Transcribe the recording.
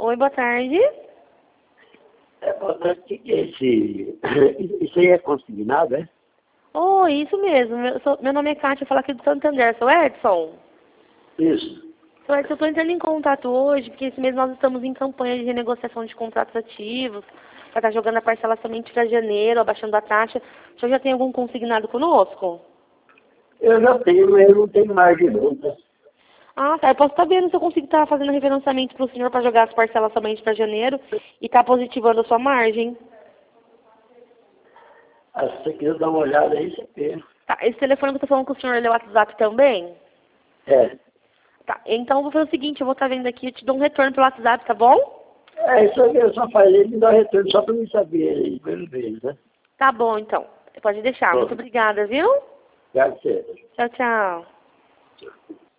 Oi, boa tarde. Boa tarde, o que é esse? Isso aí é consignado, é? Oi, isso mesmo. Meu nome é Kátia, eu falo aqui do Santander. Sou Edson? Isso. Sou Edson, eu estou entrando em contato hoje, porque esse mês nós estamos em campanha de renegociação de contratos ativos, para estar jogando a parcela somente para janeiro, abaixando a taxa. O senhor já tem algum consignado conosco? Eu já tenho, mas eu não tenho margem não, tá? Ah, tá. Eu posso estar vendo se eu consigo estar fazendo referenciamento para o senhor para jogar as parcelas somente para janeiro e estar positivando a sua margem. Ah, se você quiser dar uma olhada aí, você vê. Tá, esse telefone que eu estou falando com o senhor, ele é o WhatsApp também? É. Tá, então eu vou fazer o seguinte, eu vou estar vendo aqui, eu te dou um retorno pelo WhatsApp, tá bom? Isso aí eu só faz ele me dá retorno só para mim saber aí, pelo menos, né? Tá bom, então. Pode deixar. Muito Pronto. obrigada, viu? Obrigado, você. Tchau, tchau.